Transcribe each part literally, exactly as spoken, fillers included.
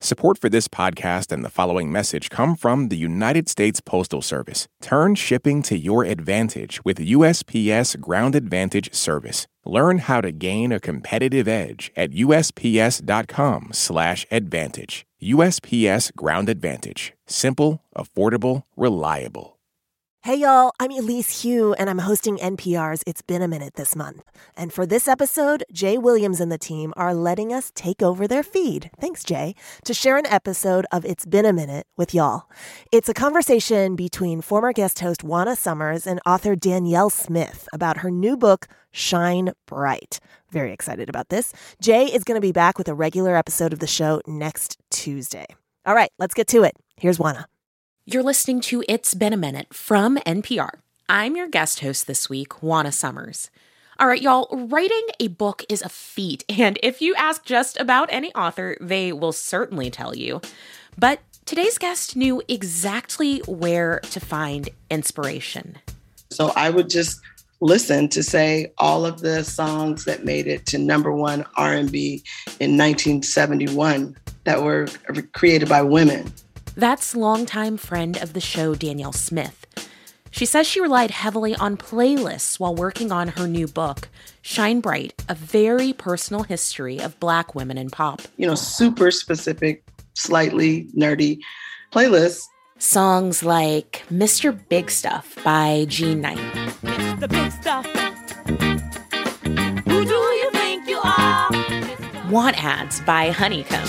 Support for this podcast and the following message come from the United States Postal Service. Turn shipping to your advantage with U S P S Ground Advantage service. Learn how to gain a competitive edge at usps.com slash advantage. U S P S Ground Advantage. Simple, affordable, reliable. Hey y'all, I'm Elise Hu, and I'm hosting N P R's It's Been a Minute this month. And for this episode, Jay Williams and the team are letting us take over their feed, thanks Jay, to share an episode of It's Been a Minute with y'all. It's a conversation between former guest host Juana Summers and author Danielle Smith about her new book, Shine Bright. Very excited about this. Jay is going to be back with a regular episode of the show next Tuesday. All right, let's get to it. Here's Juana. You're listening to It's Been a Minute from N P R. I'm your guest host this week, Juana Summers. All right, y'all, writing a book is a feat, and if you ask just about any author, they will certainly tell you. But today's guest knew exactly where to find inspiration. So I would just listen to, say, all of the songs that made it to number one R and B in nineteen seventy-one that were created by women. That's longtime friend of the show, Danielle Smith. She says she relied heavily on playlists while working on her new book, Shine Bright, a very personal history of Black women in pop. You know, super specific, slightly nerdy playlists. Songs like Mister Big Stuff by Jean Knight. Mister Big Stuff. Who do you think you are? Want Ads by Honeycomb.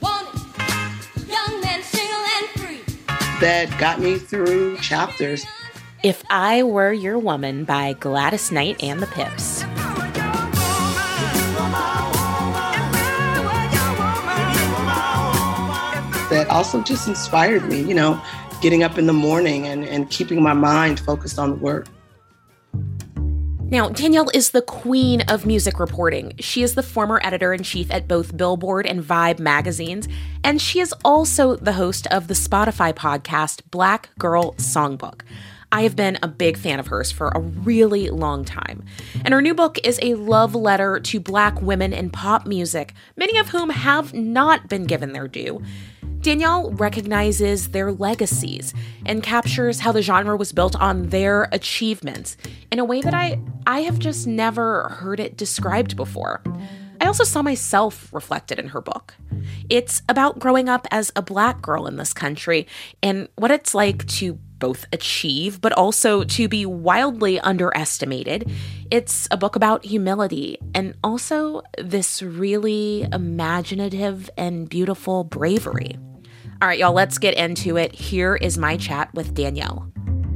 That got me through chapters. If I Were Your Woman by Gladys Knight and the Pips. That also just inspired me, you know, getting up in the morning and, and keeping my mind focused on the work. Now, Danielle is the queen of music reporting. She is the former editor-in-chief at both Billboard and Vibe magazines, and she is also the host of the Spotify podcast Black Girl Songbook. I have been a big fan of hers for a really long time. And her new book is a love letter to Black women in pop music, many of whom have not been given their due. Danielle recognizes their legacies and captures how the genre was built on their achievements in a way that I, I have just never heard it described before. I also saw myself reflected in her book. It's about growing up as a Black girl in this country and what it's like to both achieve, but also to be wildly underestimated. It's a book about humility and also this really imaginative and beautiful bravery. All right, y'all, let's get into it. Here is my chat with Danielle.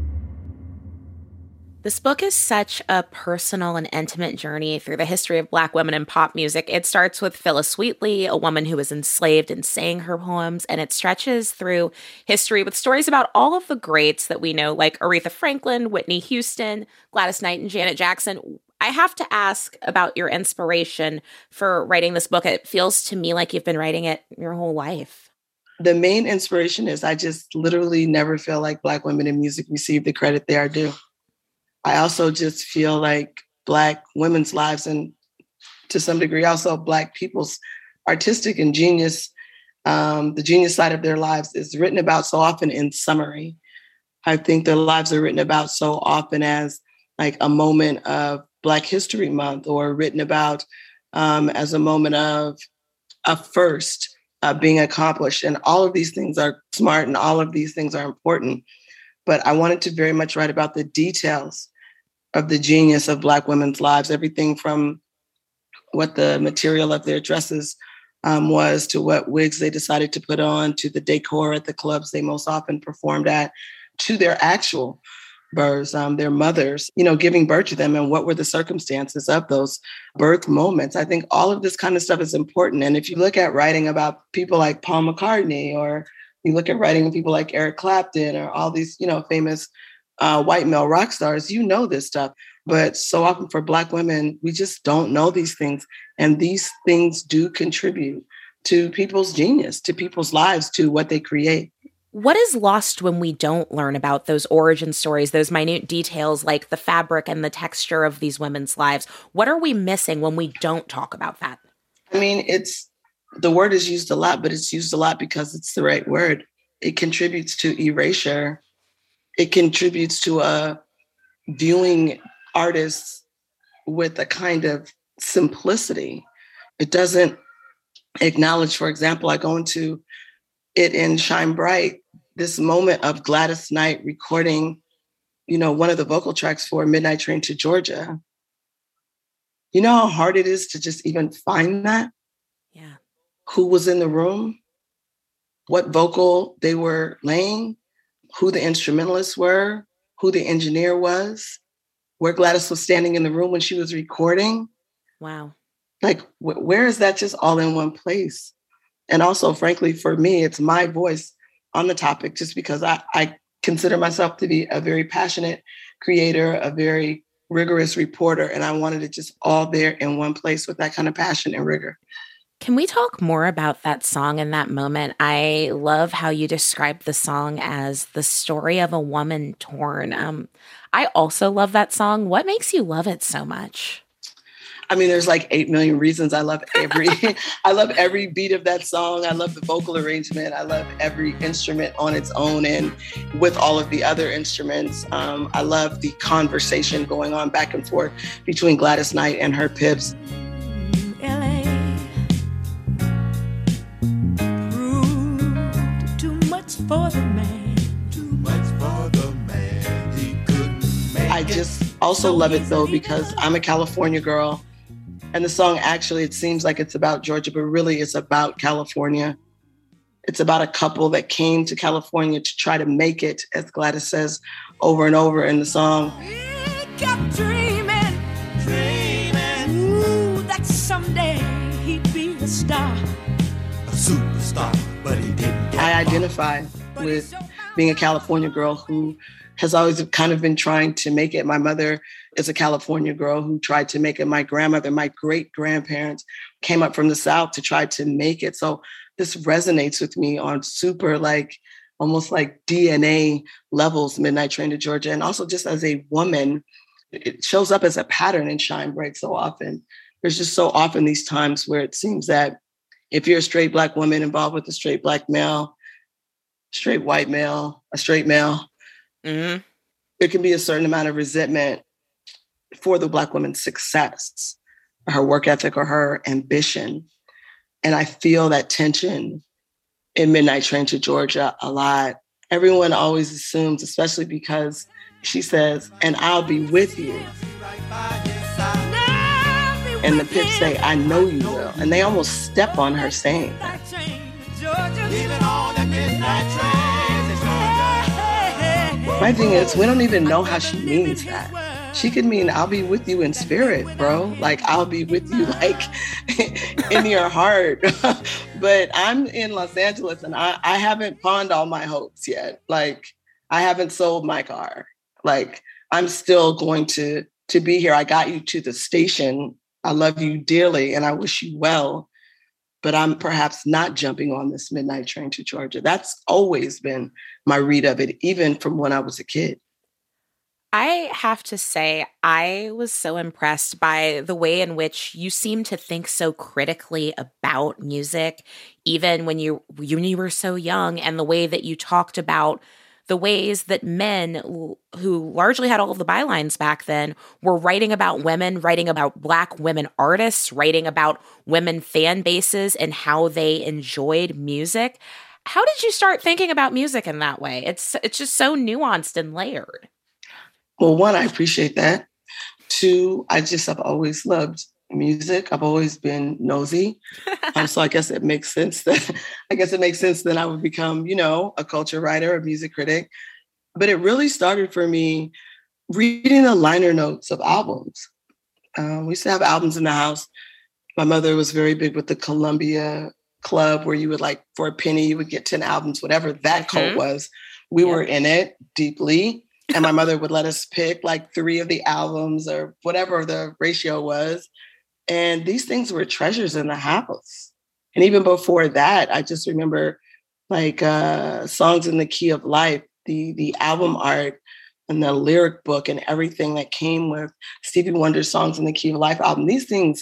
This book is such a personal and intimate journey through the history of Black women in pop music. It starts with Phillis Wheatley, a woman who was enslaved and sang her poems, and it stretches through history with stories about all of the greats that we know, like Aretha Franklin, Whitney Houston, Gladys Knight, and Janet Jackson. I have to ask about your inspiration for writing this book. It feels to me like you've been writing it your whole life. The main inspiration is I just literally never feel like Black women in music receive the credit they are due. I also just feel like Black women's lives and to some degree also Black people's artistic and genius, um, the genius side of their lives is written about so often in summary. I think their lives are written about so often as like a moment of Black History Month or written about um, as a moment of a first uh, being accomplished. And all of these things are smart and all of these things are important. But I wanted to very much write about the details of the genius of Black women's lives, everything from what the material of their dresses um, was to what wigs they decided to put on, to the decor at the clubs they most often performed at, to their actual births, um, their mothers, you know, giving birth to them and what were the circumstances of those birth moments. I think all of this kind of stuff is important. And if you look at writing about people like Paul McCartney, or you look at writing of people like Eric Clapton, or all these, you know, famous uh, white male rock stars, you know this stuff. But so often for Black women, we just don't know these things. And these things do contribute to people's genius, to people's lives, to what they create. What is lost when we don't learn about those origin stories, those minute details like the fabric and the texture of these women's lives? What are we missing when we don't talk about that? I mean, it's the word is used a lot, but it's used a lot because it's the right word. It contributes to erasure. It contributes to a viewing artists with a kind of simplicity. It doesn't acknowledge, for example, I go into it in Shine Bright, this moment of Gladys Knight recording, you know, one of the vocal tracks for Midnight Train to Georgia. You know how hard it is to just even find that? Yeah. Who was in the room, what vocal they were laying, who the instrumentalists were, who the engineer was, where Gladys was standing in the room when she was recording. Wow. Like, wh- where is that just all in one place? And also, frankly, for me, it's my voice on the topic, just because I, I consider myself to be a very passionate creator, a very rigorous reporter, and I wanted it just all there in one place with that kind of passion and rigor. Can we talk more about that song and that moment? I love how you described the song as the story of a woman torn. Um, I also love that song. What makes you love it so much? I mean, there's like eight million reasons. I love every, I love every beat of that song. I love the vocal arrangement. I love every instrument on its own and with all of the other instruments. Um, I love the conversation going on back and forth between Gladys Knight and her pips. L A proved too much for the man. Too much for the man. He couldn't make I just also love it though, because I'm a California girl. And the song actually, it seems like it's about Georgia, but really it's about California. It's about a couple that came to California to try to make it, as Gladys says over and over in the song. He kept dreaming, dreaming, ooh, that someday he'd be a star. A superstar, but he didn't get I identify with being a California girl who has always kind of been trying to make it. My mother is a California girl who tried to make it. My grandmother, my great-grandparents came up from the South to try to make it. So this resonates with me on super, like, almost like D N A levels, Midnight Train to Georgia. And also just as a woman, it shows up as a pattern in Shine Bright so often. There's just so often these times where it seems that if you're a straight Black woman involved with a straight Black male, straight white male, a straight male, Mm-hmm. there can be a certain amount of resentment for the Black woman's success, her work ethic or her ambition. And I feel that tension in Midnight Train to Georgia a lot. Everyone always assumes, especially because she says, and I'll be with you. And the Pips say, I know you will. And they almost step on her saying that. My thing is, we don't even know how she means that. She could mean, I'll be with you in spirit, bro. Like, I'll be with you, like, in your heart. But I'm in Los Angeles, and I, I haven't pawned all my hopes yet. Like, I haven't sold my car. Like, I'm still going to, to be here. I got you to the station. I love you dearly, and I wish you well. But I'm perhaps not jumping on this Midnight Train to Georgia. That's always been my read of it, even from when I was a kid. I have to say, I was so impressed by the way in which you seem to think so critically about music, even when you, when you were so young, and the way that you talked about the ways that men who largely had all of the bylines back then were writing about women, writing about Black women artists, writing about women fan bases and how they enjoyed music. How did you start thinking about music in that way? It's it's just so nuanced and layered. Well, one, I appreciate that. Two, I just have always loved music. I've always been nosy. Um, so I guess it makes sense that I guess it makes sense that I would become, you know, a culture writer, a music critic. But it really started for me reading the liner notes of albums. Um, we used to have albums in the house. My mother was very big with the Columbia Club, where you would, like, for a penny, you would get ten albums, whatever that Mm-hmm. cult was. We Yep. were in it deeply. And my mother would let us pick like three of the albums or whatever the ratio was. And these things were treasures in the house. And even before that, I just remember like uh, Songs in the Key of Life, the, the album art and the lyric book and everything that came with Stevie Wonder's Songs in the Key of Life album. These things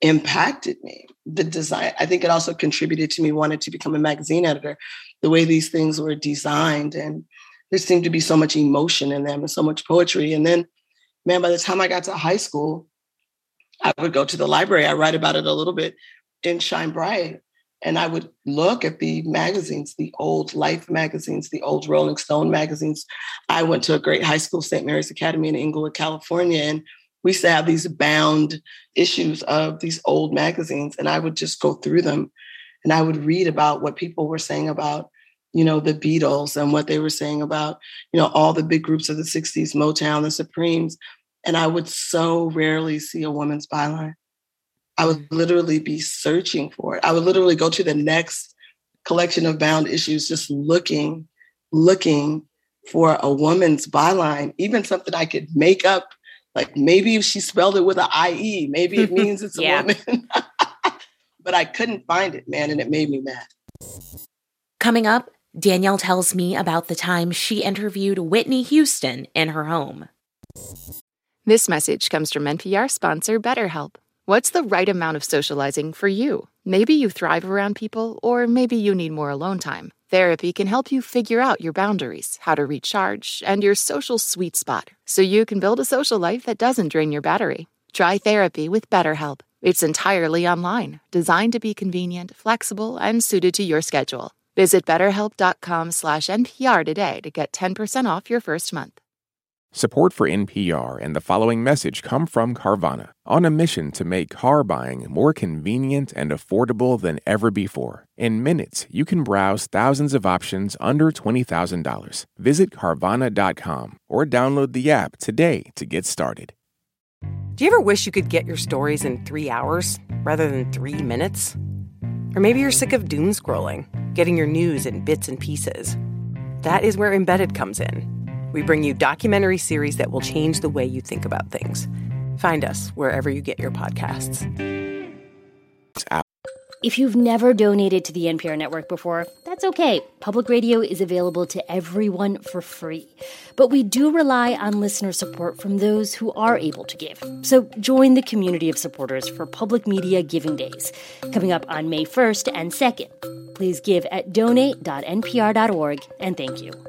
impacted me. The design, I think it also contributed to me wanting to become a magazine editor, the way these things were designed. And there seemed to be so much emotion in them and so much poetry. And then, man, by the time I got to high school, I would go to the library. I write about it a little bit in Shine Bright. And I would look at the magazines, the old Life magazines, the old Rolling Stone magazines. I went to a great high school, Saint Mary's Academy in Inglewood, California. And we used to have these bound issues of these old magazines. And I would just go through them and I would read about what people were saying about, you know, the Beatles and what they were saying about, you know, all the big groups of the sixties, Motown, the Supremes. And I would so rarely see a woman's byline. I would literally be searching for it. I would literally go to the next collection of bound issues, just looking, looking for a woman's byline, even something I could make up. Like maybe if she spelled it with an I E, maybe it means it's a yeah. woman. But I couldn't find it, man, and it made me mad. Coming up, Danielle tells me about the time she interviewed Whitney Houston in her home. This message comes from N P R sponsor BetterHelp. What's the right amount of socializing for you? Maybe you thrive around people, or maybe you need more alone time. Therapy can help you figure out your boundaries, how to recharge, and your social sweet spot, so you can build a social life that doesn't drain your battery. Try therapy with BetterHelp. It's entirely online, designed to be convenient, flexible, and suited to your schedule. Visit betterhelp.com slash NPR today to get ten percent off your first month. Support for N P R and the following message come from Carvana, on a mission to make car buying more convenient and affordable than ever before. In minutes, you can browse thousands of options under twenty thousand dollars. Visit Carvana dot com or download the app today to get started. Do you ever wish you could get your stories in three hours rather than three minutes? Or maybe you're sick of doom scrolling, getting your news in bits and pieces. That is where Embedded comes in. We bring you documentary series that will change the way you think about things. Find us wherever you get your podcasts. If you've never donated to the N P R network before, that's okay. Public radio is available to everyone for free. But we do rely on listener support from those who are able to give. So join the community of supporters for Public Media Giving Days, coming up on May first and second. Please give at donate dot N P R dot org, and thank you.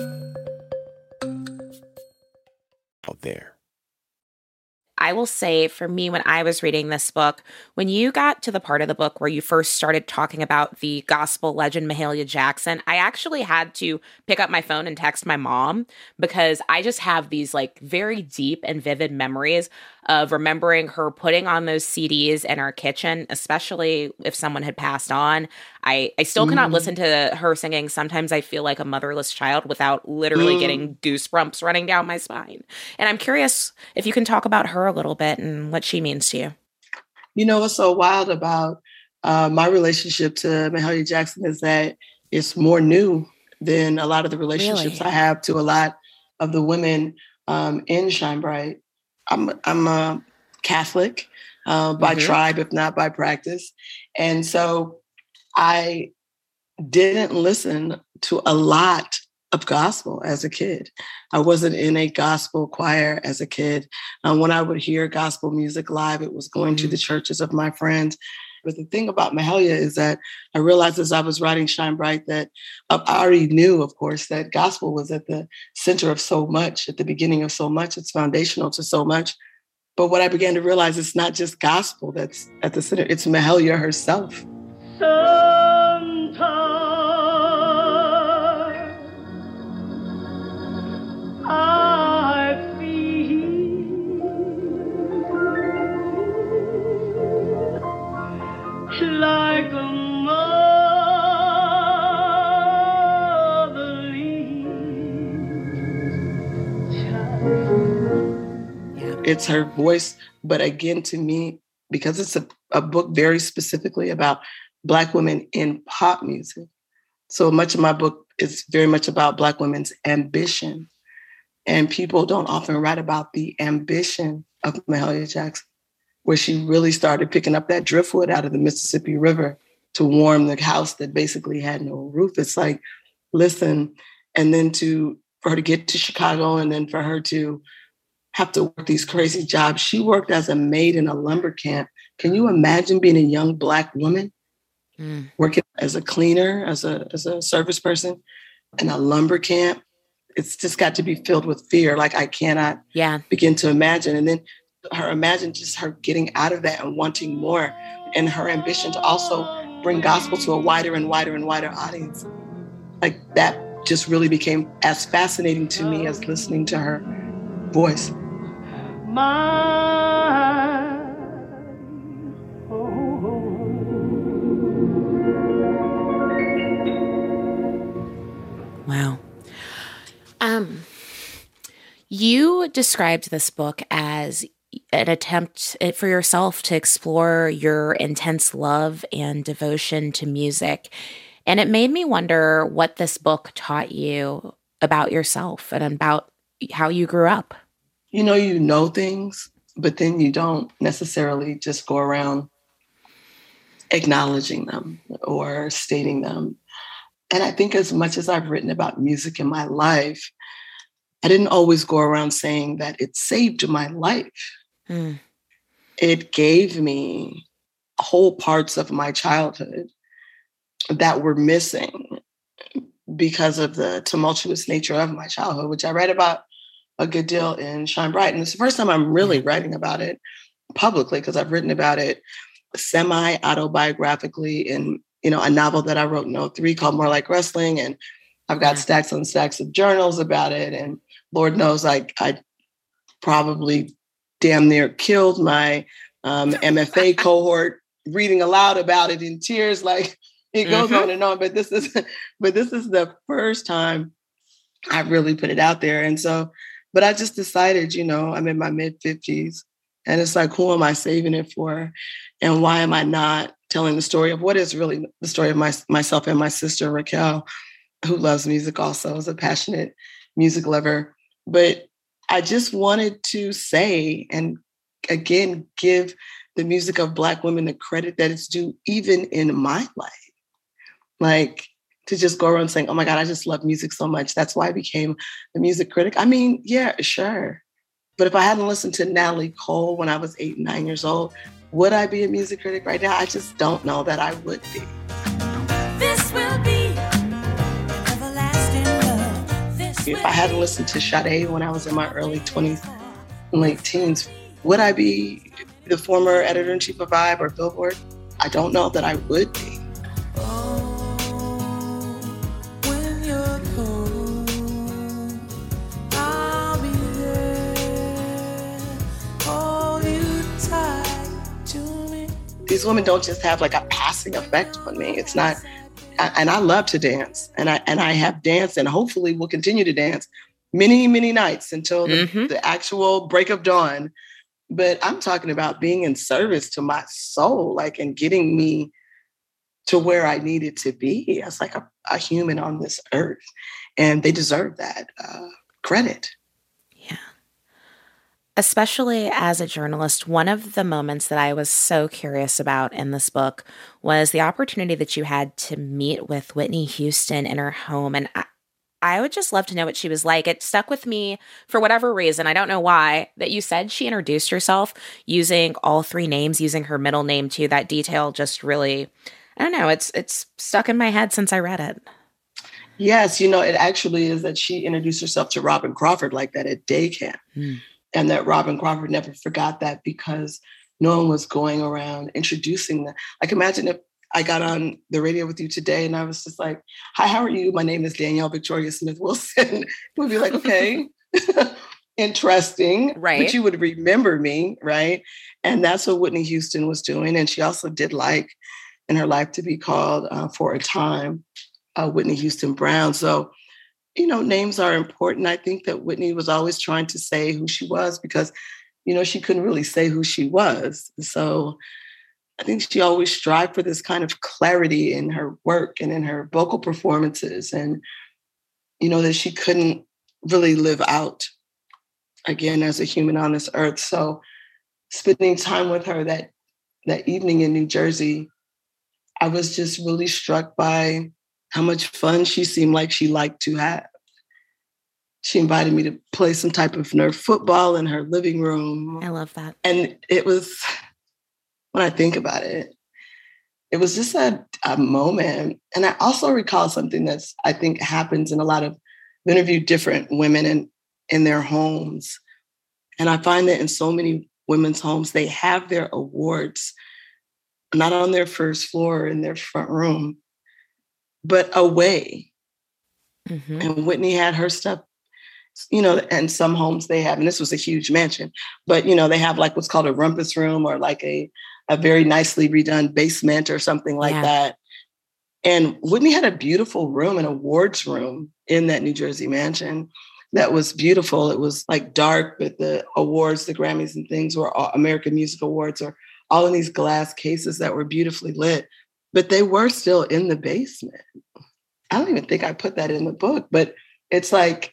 Out there. I will say for me, when I was reading this book, when you got to the part of the book where you first started talking about the gospel legend Mahalia Jackson, I actually had to pick up my phone and text my mom because I just have these like very deep and vivid memories of remembering her putting on those C Ds in our kitchen, especially if someone had passed on. I, I still cannot mm. listen to her singing Sometimes I Feel Like a Motherless Child without literally mm. getting goosebumps running down my spine. And I'm curious if you can talk about her a little bit and what she means to you. You know, what's so wild about uh, my relationship to Mahalia Jackson is that it's more new than a lot of the relationships really? I have to a lot of the women um, in Shine Bright. I'm I'm a Catholic uh, by mm-hmm. tribe, if not by practice. And so I didn't listen to a lot of gospel as a kid. I wasn't in a gospel choir as a kid. Um, when I would hear gospel music live, it was going mm-hmm. to the churches of my friends. But the thing about Mahalia is that I realized as I was writing Shine Bright that I already knew, of course, that gospel was at the center of so much, at the beginning of so much. It's foundational to so much. But what I began to realize, it's not just gospel that's at the center. It's Mahalia herself. Sometimes I like a motherly child. Yeah, it's her voice. But again, to me, because it's a, a book very specifically about Black women in pop music, so much of my book is very much about Black women's ambition. And people don't often write about the ambition of Mahalia Jackson, where she really started picking up that driftwood out of the Mississippi River to warm the house that basically had no roof. It's like, listen, and then to for her to get to Chicago and then for her to have to work these crazy jobs. She worked as a maid in a lumber camp Can you imagine being a young Black woman Mm. working as a cleaner, as a as a service person in a lumber camp? It's just got to be filled with fear. Like I cannot Yeah. begin to imagine. And then her imagine just her getting out of that and wanting more, and her ambition to also bring gospel to a wider and wider and wider audience. Like that just really became as fascinating to me as listening to her voice. My, oh. Wow. Um, you described this book as an attempt for yourself to explore your intense love and devotion to music. And it made me wonder what this book taught you about yourself and about how you grew up. You know, you know things, but then you don't necessarily just go around acknowledging them or stating them. And I think as much as I've written about music in my life, I didn't always go around saying that it saved my life. Mm. It gave me whole parts of my childhood that were missing because of the tumultuous nature of my childhood, which I write about a good deal in Shine Bright. And it's the first time I'm really writing about it publicly, because I've written about it semi-autobiographically in, you know, a novel that I wrote in oh three called More Like Wrestling. And I've got stacks on stacks of journals about it. And Lord knows, like, I probably damn near killed my um, M F A cohort reading aloud about it in tears. Like, it goes Mm-hmm. on and on. But this is, but this is the first time I really put it out there. And so, but I just decided, you know, I'm in my mid fifties, and it's like, who am I saving it for? And why am I not telling the story of what is really the story of my, myself and my sister, Raquel, who loves music also, is a passionate music lover. But I just wanted to say, and again, give the music of Black women the credit that it's due, even in my life. Like, to just go around saying, oh my God, I just love music so much. That's why I became a music critic. I mean, yeah, sure. But if I hadn't listened to Natalie Cole when I was eight, nine years old, would I be a music critic right now? I just don't know that I would be. This will be everlasting love. This If I hadn't listened to Sade when I was in my early twenties and late teens, would I be the former editor-in-chief of Vibe or Billboard? I don't know that I would be. These women don't just have like a passing effect on me. It's not, and I love to dance, and I and I have danced, and hopefully will continue to dance many, many nights until the, Mm-hmm. the actual break of dawn. But I'm talking about being in service to my soul, like, and getting me to where I needed to be as like a, a human on this earth. And they deserve that uh, credit. Yeah. Especially as a journalist, one of the moments that I was so curious about in this book was the opportunity that you had to meet with Whitney Houston in her home. And I, I would just love to know what she was like. It stuck with me for whatever reason. I don't know why, that you said she introduced herself using all three names, using her middle name too. That detail just really, I don't know, it's it's stuck in my head since I read it. Yes, you know, it actually is that she introduced herself to Robin Crawford like that at day camp. Mm. And that Robin Crawford never forgot that, because no one was going around introducing them. Like, imagine if I got on the radio with you today and I was just like, hi, how are you? My name is Danielle Victoria Smith Wilson. It would be like, okay, interesting. Right. But you would remember me, right? And that's what Whitney Houston was doing. And she also did like in her life to be called uh, for a time, uh, Whitney Houston Brown. So, you know, names are important. I think that Whitney was always trying to say who she was because, you know, she couldn't really say who she was. So I think she always strived for this kind of clarity in her work and in her vocal performances, and, you know, that she couldn't really live out again as a human on this earth. So spending time with her that that evening in New Jersey, I was just really struck by how much fun she seemed like she liked to have. She invited me to play some type of Nerf football in her living room. I love that. And it was when I think about it. It was just a, a moment. And I also recall something that's, I think, happens in a lot of, I've interviewed different women in, in their homes. And I find that in so many women's homes, they have their awards, not on their first floor or in their front room, but away. Mm-hmm. And Whitney had her stuff, you know, and some homes they have, and this was a huge mansion, but, you know, they have like what's called a rumpus room or like a, a very nicely redone basement or something like yeah. that. And Whitney had a beautiful room, an awards room in that New Jersey mansion that was beautiful. It was like dark, but the awards, the Grammys and things were all American Music Awards or all in these glass cases that were beautifully lit, but they were still in the basement. I don't even think I put that in the book, but it's like,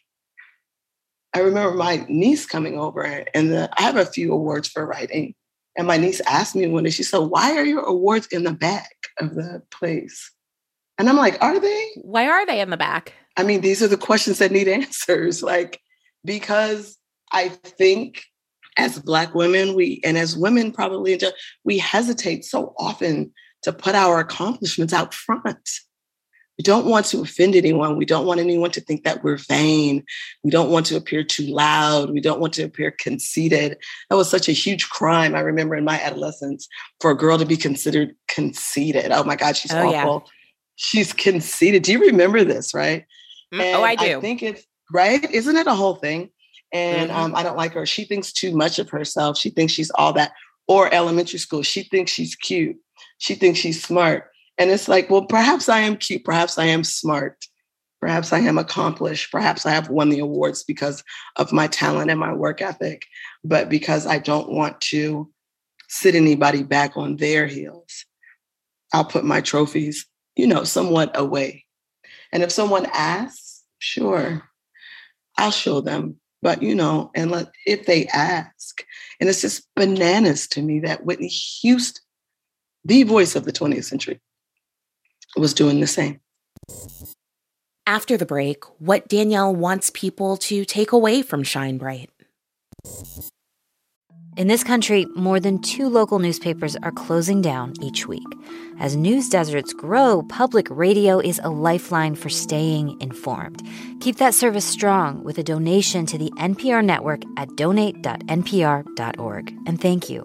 I remember my niece coming over and the, I have a few awards for writing. And my niece asked me one day, she said, why are your awards in the back of the place? And I'm like, are they? Why are they in the back? I mean, these are the questions that need answers. Like, because I think as Black women, we, and as women probably, we hesitate so often to put our accomplishments out front. We don't want to offend anyone. We don't want anyone to think that we're vain. We don't want to appear too loud. We don't want to appear conceited. That was such a huge crime, I remember in my adolescence, for a girl to be considered conceited. Oh my God, she's oh, awful. Yeah. She's conceited. Do you remember this, right? Mm, oh, I do. I think it's, right? Isn't it a whole thing? And mm-hmm. um, I don't like her. She thinks too much of herself. She thinks she's all that. Or elementary school, she thinks she's cute. She thinks she's smart. And it's like, well, perhaps I am cute. Perhaps I am smart. Perhaps I am accomplished. Perhaps I have won the awards because of my talent and my work ethic. But because I don't want to sit anybody back on their heels, I'll put my trophies, you know, somewhat away. And if someone asks, sure, I'll show them. But, you know, and let, if they ask, and it's just bananas to me that Whitney Houston, the voice of the twentieth century, was doing the same. After the break, what Danielle wants people to take away from Shine Bright. In this country, more than two local newspapers are closing down each week. As news deserts grow, public radio is a lifeline for staying informed. Keep that service strong with a donation to the N P R network at donate dot n p r dot org. And thank you.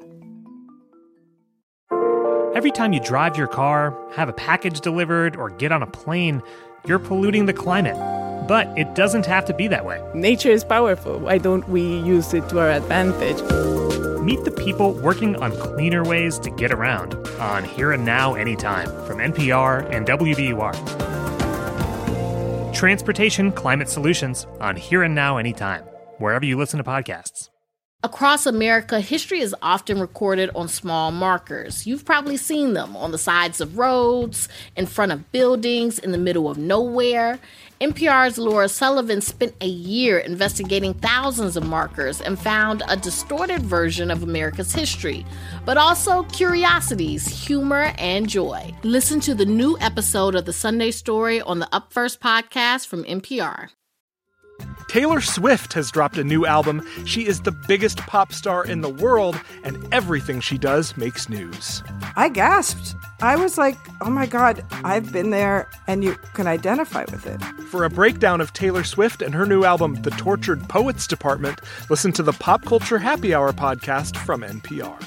Every time you drive your car, have a package delivered, or get on a plane, you're polluting the climate. But it doesn't have to be that way. Nature is powerful. Why don't we use it to our advantage? Meet the people working on cleaner ways to get around on Here and Now Anytime from N P R and W B U R. Transportation Climate Solutions on Here and Now Anytime, wherever you listen to podcasts. Across America, history is often recorded on small markers. You've probably seen them on the sides of roads, in front of buildings, in the middle of nowhere. N P R's Laura Sullivan spent a year investigating thousands of markers and found a distorted version of America's history, but also curiosities, humor, and joy. Listen to the new episode of The Sunday Story on the Up First podcast from N P R. Taylor Swift has dropped a new album. She is the biggest pop star in the world, and everything she does makes news. I gasped. I was like, oh my God, I've been there, and you can identify with it. For a breakdown of Taylor Swift and her new album, The Tortured Poets Department, listen to the Pop Culture Happy Hour podcast from N P R.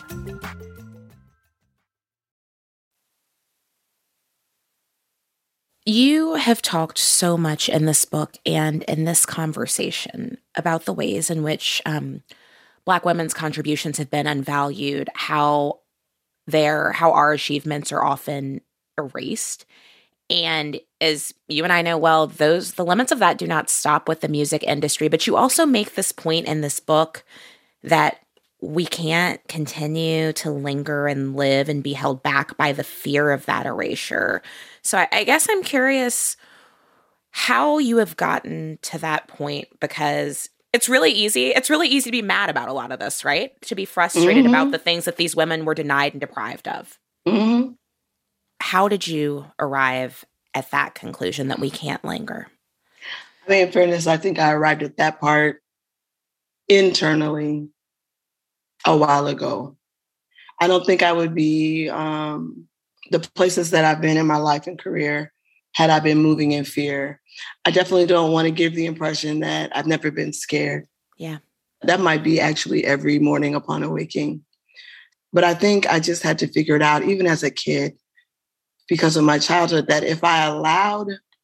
You have talked so much in this book and in this conversation about the ways in which um, Black women's contributions have been unvalued, how their how our achievements are often erased. And as you and I know well, those the limits of that do not stop with the music industry. But you also make this point in this book that we can't continue to linger and live and be held back by the fear of that erasure. So I, I guess I'm curious how you have gotten to that point, because it's really easy. It's really easy to be mad about a lot of this, right? To be frustrated mm-hmm. about the things that these women were denied and deprived of. Mm-hmm. How did you arrive at that conclusion that we can't linger? I mean, in fairness, I think I arrived at that part internally a while ago. I don't think I would be um, the places that I've been in my life and career had I been moving in fear. I definitely don't want to give the impression that I've never been scared. Yeah. That might be actually every morning upon awaking. But I think I just had to figure it out, even as a kid, because of my childhood, that if I allowed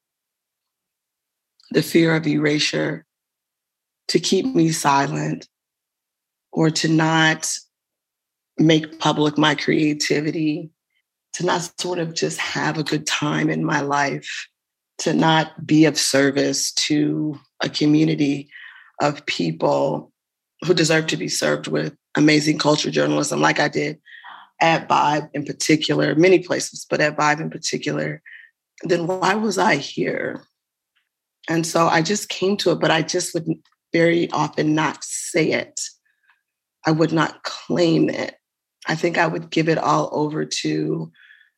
the fear of erasure to keep me silent or to not make public my creativity, to not sort of just have a good time in my life, to not be of service to a community of people who deserve to be served with amazing culture journalism like I did at Vibe in particular, many places, but at Vibe in particular, then why was I here? And so I just came to it, but I just would very often not say it. I would not claim it. I think I would give it all over to,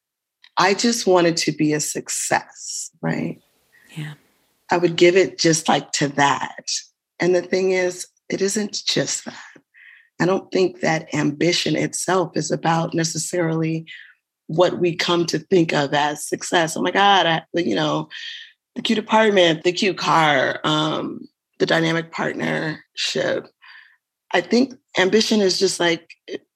I just wanted to be a success, right? Yeah. I would give it just like to that. And the thing is, it isn't just that. I don't think that ambition itself is about necessarily what we come to think of as success. Oh my God, I, you know, the cute apartment, the cute car, um, the dynamic partnership. I think ambition is just like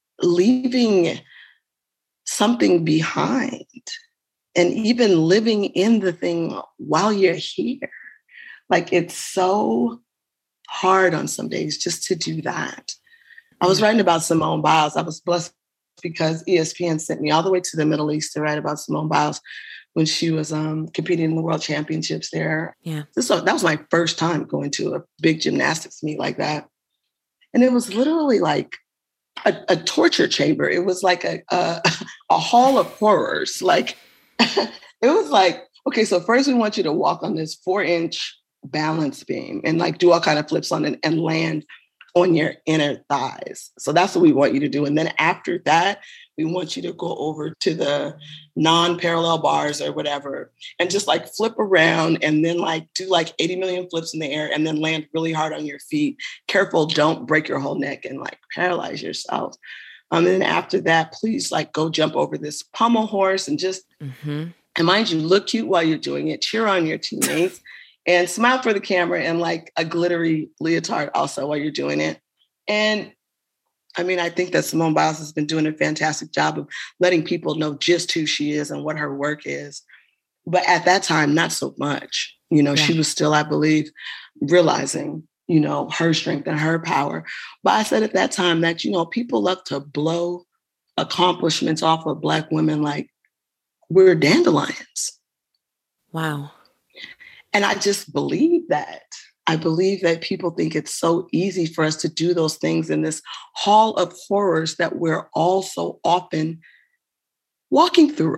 leaving something behind and even living in the thing while you're here. Like, it's so hard on some days just to do that. I was writing about Simone Biles. I was blessed because E S P N sent me all the way to the Middle East to write about Simone Biles when she was um, competing in the World Championships there. Yeah. So that was my first time going to a big gymnastics meet like that. And it was literally like a, a torture chamber. It was like a, a, a hall of horrors. Like, it was like, okay, so first we want you to walk on this four inch balance beam and like do all kind of flips on it and land on your inner thighs. So that's what we want you to do. And then after that, we want you to go over to the non-parallel bars or whatever and just like flip around and then like do like eighty million flips in the air and then land really hard on your feet. Careful, don't break your whole neck and like paralyze yourself. Um, and then after that, please like go jump over this pommel horse and just, mm-hmm. and mind you, look cute while you're doing it, cheer on your teammates. And smile for the camera and like a glittery leotard also while you're doing it. And I mean, I think that Simone Biles has been doing a fantastic job of letting people know just who she is and what her work is. But at that time, not so much. You know, yeah. She was still, I believe, realizing, you know, her strength and her power. But I said at that time that, you know, people love to blow accomplishments off of Black women like we're dandelions. Wow. And I just believe that. I believe that people think it's so easy for us to do those things in this hall of horrors that we're all so often walking through.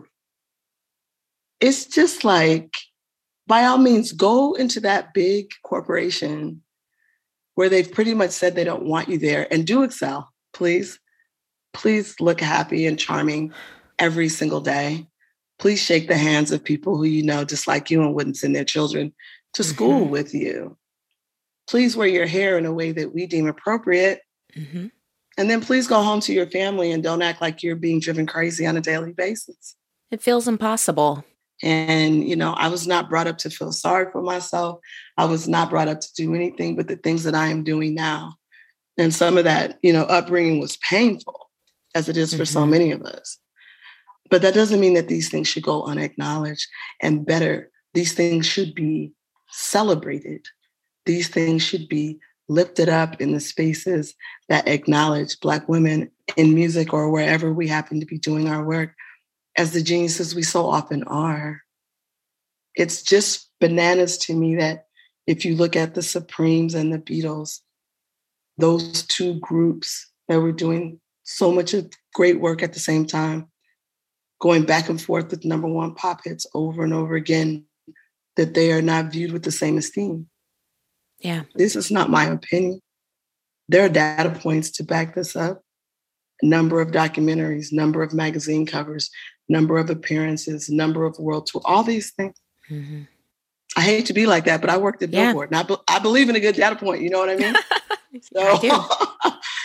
It's just like, by all means, go into that big corporation where they've pretty much said they don't want you there and do excel, please. Please look happy and charming every single day. Please shake the hands of people who you know just like you and wouldn't send their children to school mm-hmm. with you. Please wear your hair in a way that we deem appropriate. Mm-hmm. And then please go home to your family and don't act like you're being driven crazy on a daily basis. It feels impossible. And, you know, I was not brought up to feel sorry for myself. I was not brought up to do anything but the things that I am doing now. And some of that, you know, upbringing was painful, as it is for mm-hmm. so many of us. But that doesn't mean that these things should go unacknowledged. And better, these things should be celebrated. These things should be lifted up in the spaces that acknowledge Black women in music or wherever we happen to be doing our work as the geniuses we so often are. It's just bananas to me that if you look at the Supremes and the Beatles, those two groups that were doing so much of great work at the same time, going back and forth with number one pop hits over and over again, that they are not viewed with the same esteem. Yeah. This is not my opinion. There are data points to back this up. Number of documentaries, number of magazine covers, number of appearances, number of world tour, all these things. Mm-hmm. I hate to be like that, but I worked at yeah. Billboard. And I, be- I believe in a good data point. You know what I mean? So, I do.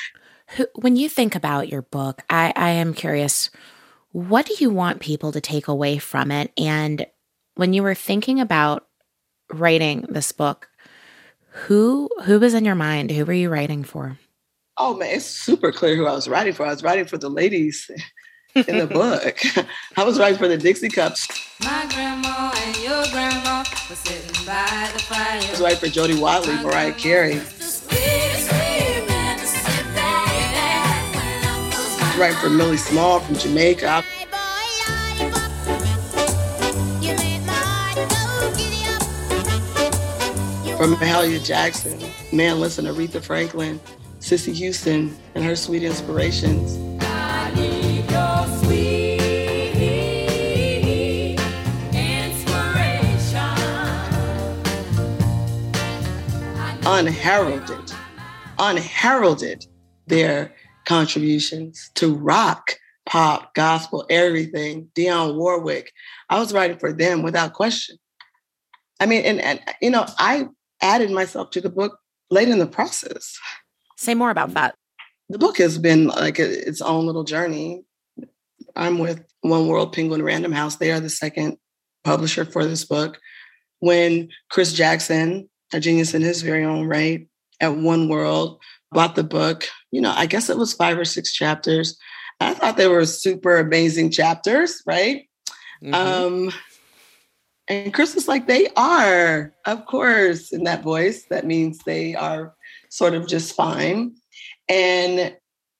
When you think about your book, I, I am curious, what do you want people to take away from it? And when you were thinking about writing this book, who who was in your mind? Who were you writing for? Oh, man, it's super clear who I was writing for. I was writing for the ladies in the book. I was writing for the Dixie Cups. My grandma and your grandma were sitting by the fire. I was writing for Jody Watley, Mariah Carey. Right for Millie Small from Jamaica. From Mahalia Jackson, man, listen, Aretha Franklin, Cissy Houston, and her sweet inspirations. I need your sweet inspiration. Unheralded, unheralded their contributions to rock, pop, gospel, everything. Dionne Warwick. I was writing for them without question. I mean, and, and you know, I added myself to the book late in the process. Say more about that. The book has been like a, its own little journey. I'm with One World Penguin Random House. They are the second publisher for this book. When Chris Jackson, a genius in his very own right, at One World, bought the book, you know, I guess it was five or six chapters. I thought they were super amazing chapters, right? Mm-hmm. Um, and Chris was like, they are, of course, in that voice. That means they are sort of just fine. And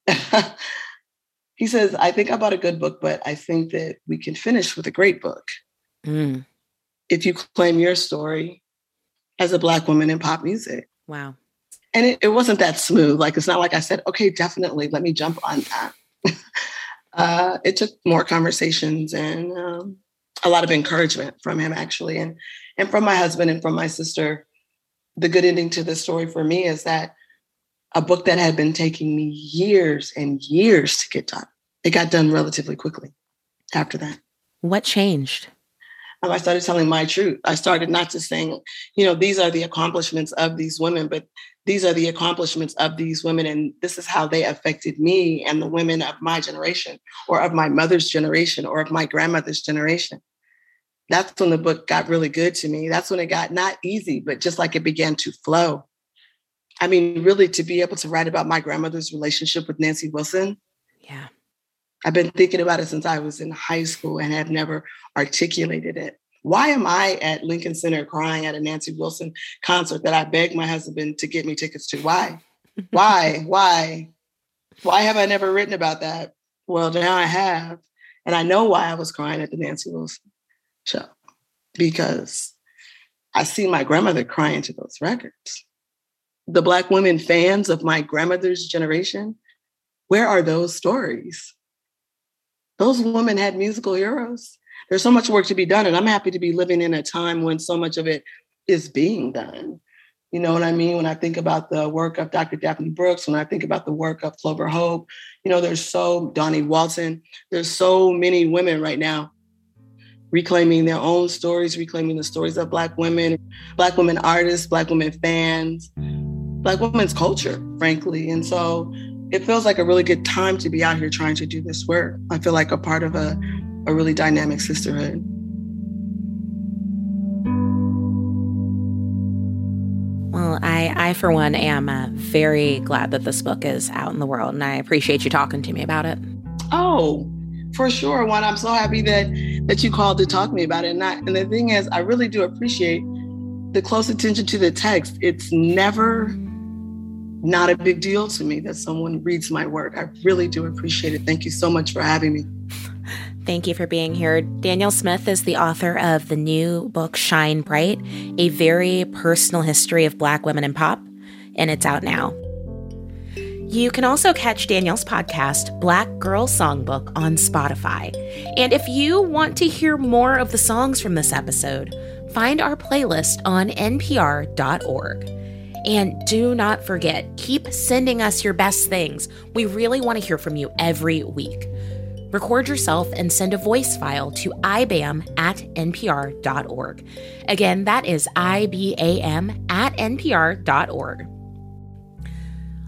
he says, I think I bought a good book, but I think that we can finish with a great book. Mm. If you claim your story as a Black woman in pop music. Wow. And it, it wasn't that smooth. Like, it's not like I said, okay, definitely, let me jump on that. uh, it took more conversations and um, a lot of encouragement from him, actually. And, and from my husband and from my sister. The good ending to the story for me is that a book that had been taking me years and years to get done, it got done relatively quickly after that. What changed? Um, I started telling my truth. I started not just saying, you know, these are the accomplishments of these women, but these are the accomplishments of these women. And this is how they affected me and the women of my generation or of my mother's generation or of my grandmother's generation. That's when the book got really good to me. That's when it got not easy, but just like it began to flow. I mean, really, to be able to write about my grandmother's relationship with Nancy Wilson. Yeah. I've been thinking about it since I was in high school and have never articulated it. Why am I at Lincoln Center crying at a Nancy Wilson concert that I begged my husband to get me tickets to? Why? Why? Why? Why have I never written about that? Well, now I have. And I know why I was crying at the Nancy Wilson show. Because I see my grandmother crying to those records. The Black women fans of my grandmother's generation, where are those stories? Those women had musical heroes. There's so much work to be done, and I'm happy to be living in a time when so much of it is being done. You know what I mean? When I think about the work of Doctor Daphne Brooks, when I think about the work of Clover Hope, you know, there's so, Donnie Walton, there's so many women right now reclaiming their own stories, reclaiming the stories of Black women, Black women artists, Black women fans, Black women's culture, frankly. And so it feels like a really good time to be out here trying to do this work. I feel like a part of a, a really dynamic sisterhood. Well, I, I for one, am uh, very glad that this book is out in the world, and I appreciate you talking to me about it. Oh, for sure, Juan. I'm so happy that that you called to talk to me about it. And, I, and the thing is, I really do appreciate the close attention to the text. It's never not a big deal to me that someone reads my work. I really do appreciate it. Thank you so much for having me. Thank you for being here. Danielle Smith is the author of the new book, Shine Bright, a very personal history of Black women in pop, and it's out now. You can also catch Danielle's podcast, Black Girl Songbook, on Spotify. And if you want to hear more of the songs from this episode, find our playlist on N P R dot org. And do not forget, keep sending us your best things. We really want to hear from you every week. Record yourself and send a voice file to I B A M at N P R dot org. Again, that is I B A M at N P R dot org.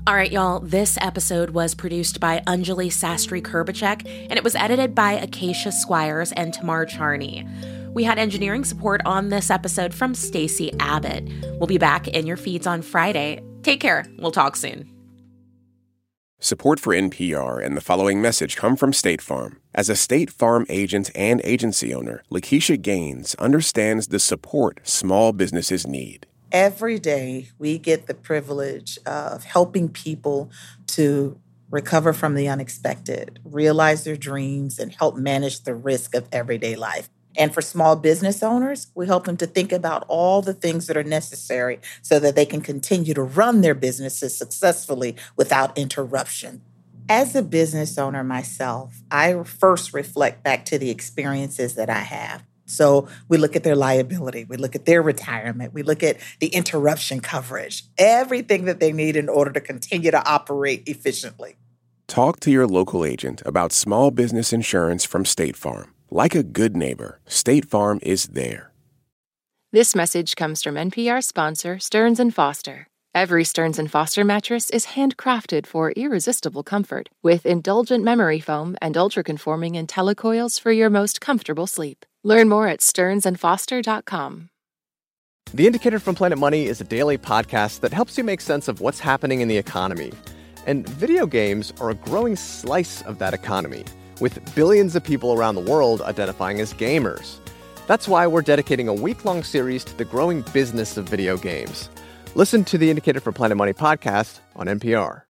All right, y'all, this episode was produced by Anjali Sastry Kurbacek, and it was edited by Acacia Squires and Tamar Charney. We had engineering support on this episode from Stacey Abbott. We'll be back in your feeds on Friday. Take care. We'll talk soon. Support for N P R and the following message come from State Farm. As a State Farm agent and agency owner, Lakeisha Gaines understands the support small businesses need. Every day, we get the privilege of helping people to recover from the unexpected, realize their dreams, and help manage the risk of everyday life. And for small business owners, we help them to think about all the things that are necessary so that they can continue to run their businesses successfully without interruption. As a business owner myself, I first reflect back to the experiences that I have. So we look at their liability, we look at their retirement, we look at the interruption coverage, everything that they need in order to continue to operate efficiently. Talk to your local agent about small business insurance from State Farm. Like a good neighbor, State Farm is there. This message comes from N P R sponsor Stearns and Foster. Every Stearns and Foster mattress is handcrafted for irresistible comfort with indulgent memory foam and ultra-conforming IntelliCoils for your most comfortable sleep. Learn more at stearns and foster dot com. The Indicator from Planet Money is a daily podcast that helps you make sense of what's happening in the economy. And video games are a growing slice of that economy, with billions of people around the world identifying as gamers. That's why we're dedicating a week-long series to the growing business of video games. Listen to the Indicator from Planet Money podcast on N P R.